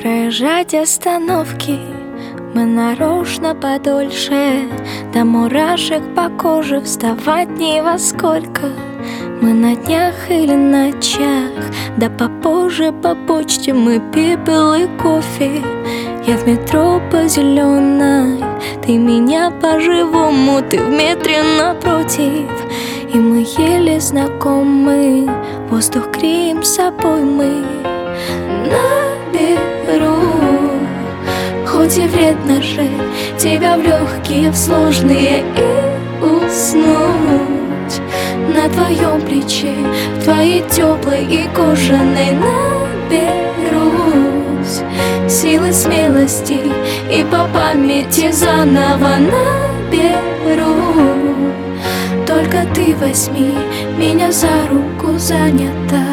проезжать остановки мы нарочно подольше, до мурашек по коже вставать ни во сколько. Мы на днях или ночах, да попозже по почте мы пепел и кофе. Я в метро по зеленой, ты меня по-живому, ты в метре напротив. И мы еле знакомы, воздух греем с собой мы. Наберу, хоть и вредно же, тебя в легкие, в сложные и уснуть на твоем плече, в твоей теплой и кожаной наберусь силы, смелости и по памяти заново наберу. Только ты возьми меня за руку, занята.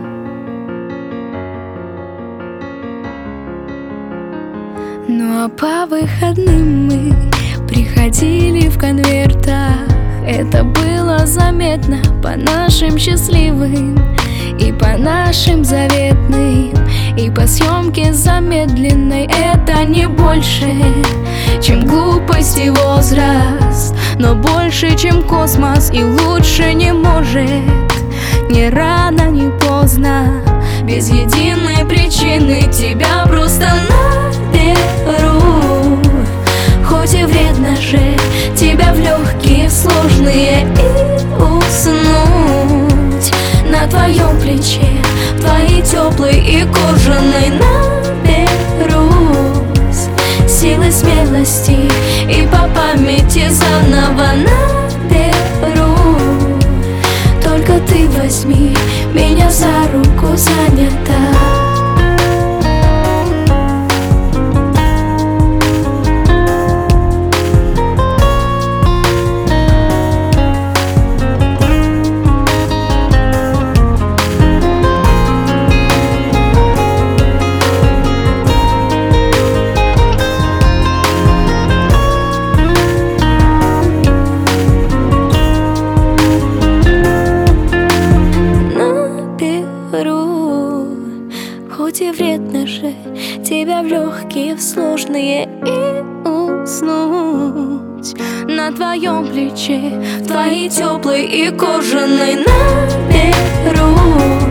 Ну а по выходным мы приходили в конвертах. Это было заметно по нашим счастливым и по нашим заветным, и по съемке замедленной. Это не больше, чем глупость и возраст, но больше, чем космос, и лучше не может. Ни рано, ни поздно, без единой причины тебя просто наберу. Хоть и вредно же, тебя в легкие, в сложные и уснуть на твоем плече, в твоей теплой и кожаной наберусь силы, смелости и по памяти заново наберу. Только ты возьми меня за руку, занята. Хоть и вредно же, тебя в легкие, в сложные и уснуть на твоем плече, в твоей теплой и кожаной наберу.